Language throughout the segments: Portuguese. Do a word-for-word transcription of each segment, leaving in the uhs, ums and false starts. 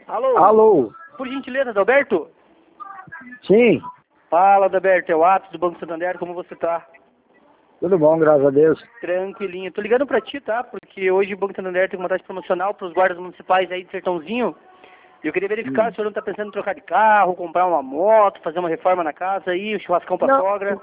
Alô? Alô? Por gentileza, Adalberto? Sim, Fala, Adalberto, é o Atos do Banco Santander, como você tá? tudo bom, graças a Deus. Tranquilinho. Tô ligando pra ti, tá? Porque hoje o Banco Santander tem uma taxa promocional pros guardas municipais aí de Sertãozinho. E eu queria verificar Hum. se o senhor não tá pensando em trocar de carro, comprar uma moto, fazer uma reforma na casa aí, um churrascão pra Não. sogra.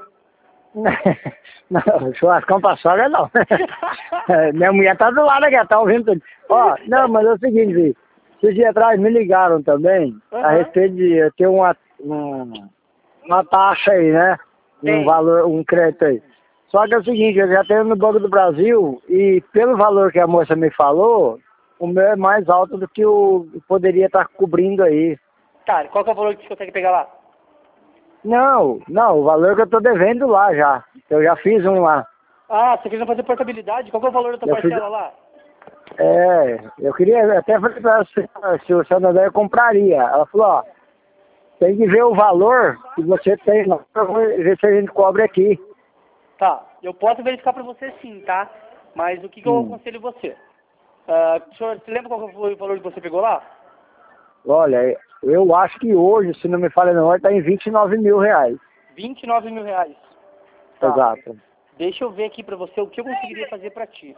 Não, churrascão pra sogra não. É, minha mulher tá do lado aqui, tá ouvindo tudo. Ó, não, mas é o seguinte, filho. Esses dias atrás me ligaram também Uhum. a respeito de ter uma, um, uma taxa aí, né? Um Tem. valor, um crédito aí. Só que é o seguinte, eu já tenho no Banco do Brasil e pelo valor que a moça me falou, o meu é mais alto do que o poderia estar cobrindo aí. Tá, qual que é o valor que você consegue pegar lá? Não, não, o valor que eu tô devendo lá já. Eu já fiz um lá. Ah, você queria fazer portabilidade? Qual que é o valor da tua Eu fiz- parcela lá? É, eu queria até falar pra ela se, se o Santander compraria. Ela falou, ó, tem que ver o valor que você tem lá pra ver se a gente cobre aqui. Tá, eu posso verificar pra você sim, tá? Mas o que, que eu Hum. aconselho você? Ah, o senhor, você lembra qual que foi o valor que você pegou lá? Olha, eu acho que hoje, se não me falha não, está em vinte e nove mil reais. vinte e nove mil reais. Tá. Exato. Deixa eu ver aqui pra você o que eu conseguiria fazer pra ti.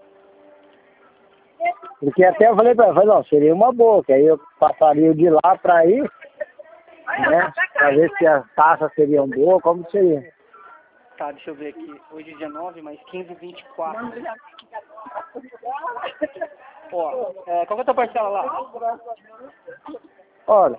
Porque até eu falei pra ela, falei, não, seria uma boa, que aí eu passaria de lá pra aí, né? Pra ver se as taxas seriam boas, como seria. Tá, deixa eu ver aqui. Hoje é dia nove, mais quinze, vinte e quatro. Ó, é, qual que é a tua parcela lá? Olha,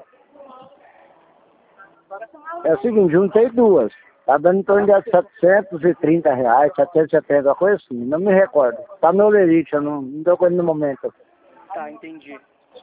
é o seguinte, juntei duas. Tá dando em torno de setecentos e trinta reais, setecentos e setenta, uma coisa assim, não me recordo. Tá no Lerite, eu não, não dou coisa no momento. Tá, entendi.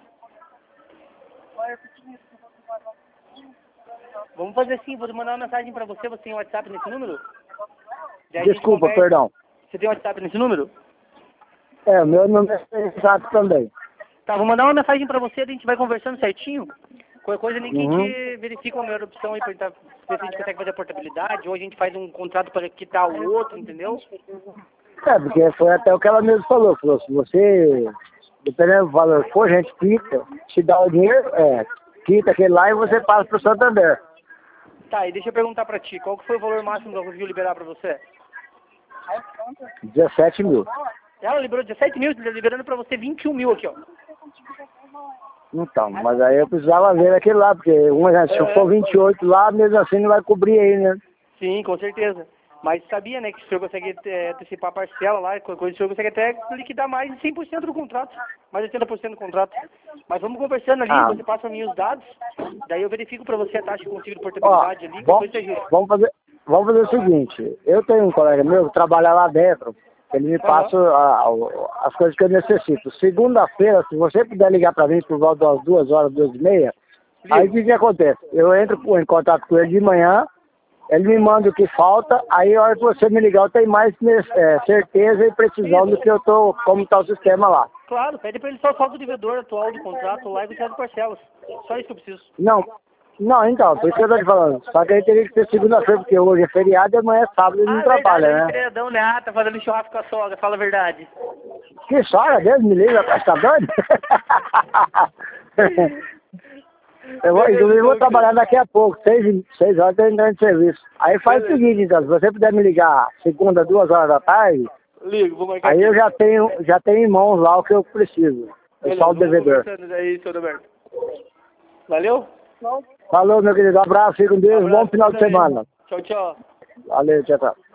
Vamos fazer assim, vou mandar uma mensagem pra você, você tem WhatsApp nesse número? Daí a gente Desculpa, conversa. perdão. Você tem WhatsApp nesse número? É, o meu número é exato também. Tá, vou mandar uma mensagem pra você, a gente vai conversando certinho. Qualquer coisa nem que a Uhum. gente verifica a melhor opção aí pra tentar ver se a gente consegue fazer a portabilidade, ou a gente faz um contrato para quitar o outro, entendeu? É, porque foi até o que ela mesmo falou. Falou, se você, dependendo do valor que for, a gente quita, te dá o dinheiro, é, quita aquele lá e você passa pro Santander. Tá, e deixa eu perguntar pra ti, qual que foi o valor máximo que ela conseguiu liberar pra você? dezessete mil. Ela liberou dezessete mil, liberando pra você vinte e um mil aqui, ó. Então, mas aí eu precisava ver aquele lá, porque um, se É. for vinte e oito lá, mesmo assim não vai cobrir aí, né? Sim, com certeza. Mas sabia, né, que o senhor consegue é, antecipar a parcela lá, qualquer coisa o senhor consegue até liquidar mais de cem por cento do contrato, mais de oitenta por cento do contrato. Mas vamos conversando ali, Ah. você passa pra mim os dados, daí eu verifico pra você a taxa que eu consigo de portabilidade Ó, ali, vamos, depois você ajuda. vamos, fazer, vamos fazer o seguinte, eu tenho um colega meu que trabalha lá dentro, ele me passa a- a- as coisas que eu necessito. Segunda-feira, se você puder ligar para mim por volta das duas horas, duas e meia, aí o que, que acontece? Eu entro com- em contato com ele de manhã, ele me manda o que falta, aí a hora que você me ligar eu tenho mais é, certeza e precisão do que eu tô, como está o sistema lá. Claro, pede pra ele só o saldo do devedor atual do contrato lá e quantidade de parcelas. Só isso que eu preciso. Não, não, então, por isso que eu tô te falando. Só que aí teria que ser segunda-feira, porque hoje é feriado e amanhã é sábado e não Ah, trabalha, verdade, né? feriadão, né? Ah, tá fazendo churrasco com a sogra, fala a verdade. Que sogra, Deus me livre, rapaz, tá doido? Eu vou, inclusive, eu vou trabalhar daqui a pouco, seis, seis horas eu tô entrando de serviço. Aí faz o seguinte, então, se você puder me ligar segunda, duas horas da tarde, Ligo, vou marcar aí aqui. eu já tenho, já tenho em mãos lá o que eu preciso. É Beleza, só o vamos devedor. conversando daí, seu Roberto. Valeu? Falou, meu querido, um abraço, fica com Deus, Abraço, bom final de você também. semana. Tchau, tchau. Valeu, tchau, tchau.